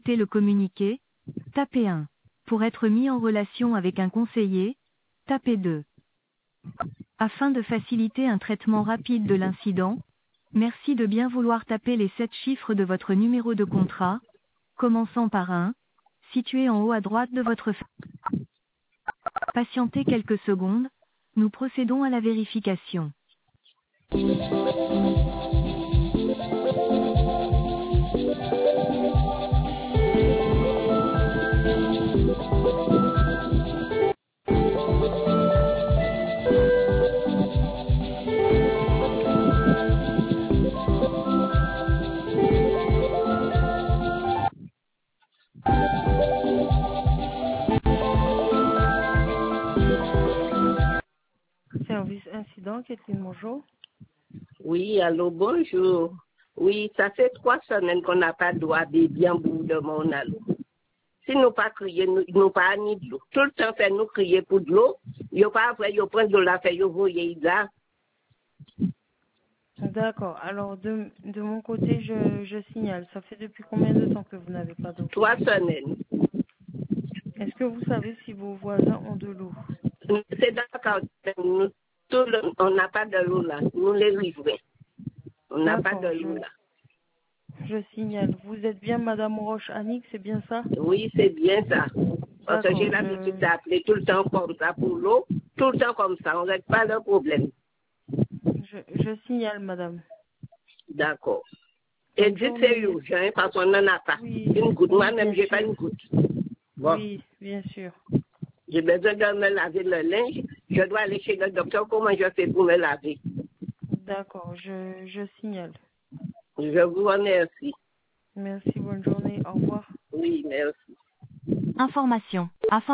écouter le communiqué, tapez 1. Pour être mis en relation avec un conseiller, tapez 2. Afin de faciliter un traitement rapide de l'incident, merci de bien vouloir taper les 7 chiffres de votre numéro de contrat, commençant par 1, situé en haut à droite de votre feuille. Patientez quelques secondes, nous procédons à la vérification. Service incident, Kathleen, bonjour. Oui, allô, bonjour. Oui, ça fait 3 semaines qu'on n'a pas droit de bien bout de mon allô. Si nous pas crier, nous pas ni de l'eau. Tout le temps, fait nous crier pour de l'eau. Yo pas après, yo prend de la fait, yo voyez ça. D'accord, alors de mon côté, je signale. Ça fait depuis combien de temps que vous n'avez pas d'eau? 3 semaines. Est-ce que vous savez si vos voisins ont de l'eau? C'est d'accord. On n'a pas de l'eau là. Nous les livrons. On n'a pas de l'eau là. Je signale. Vous êtes bien Madame Roche Annick, c'est bien ça? Oui, c'est bien ça. Parce que j'ai l'habitude d'appeler tout le temps comme ça pour l'eau. Tout le temps comme ça. On ne règle pas le problème. Je signale, madame. D'accord. Et dites c'est urgent parce qu'on n'en a pas. Oui, Une goutte. oui, Moi-même, j'ai pas une goutte. Bon. Oui, bien sûr. J'ai besoin de me laver le linge. Je dois aller chez le docteur. Comment je fais pour me laver? D'accord, je signale. Je vous remercie. Merci, bonne journée. Au revoir. Oui, merci. Information.